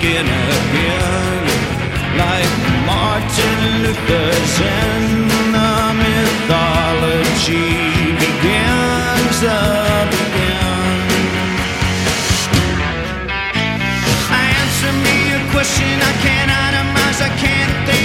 begin again, like Martin Luther's in the mythology begins again. Answer me a question I can't itemize, I can't think.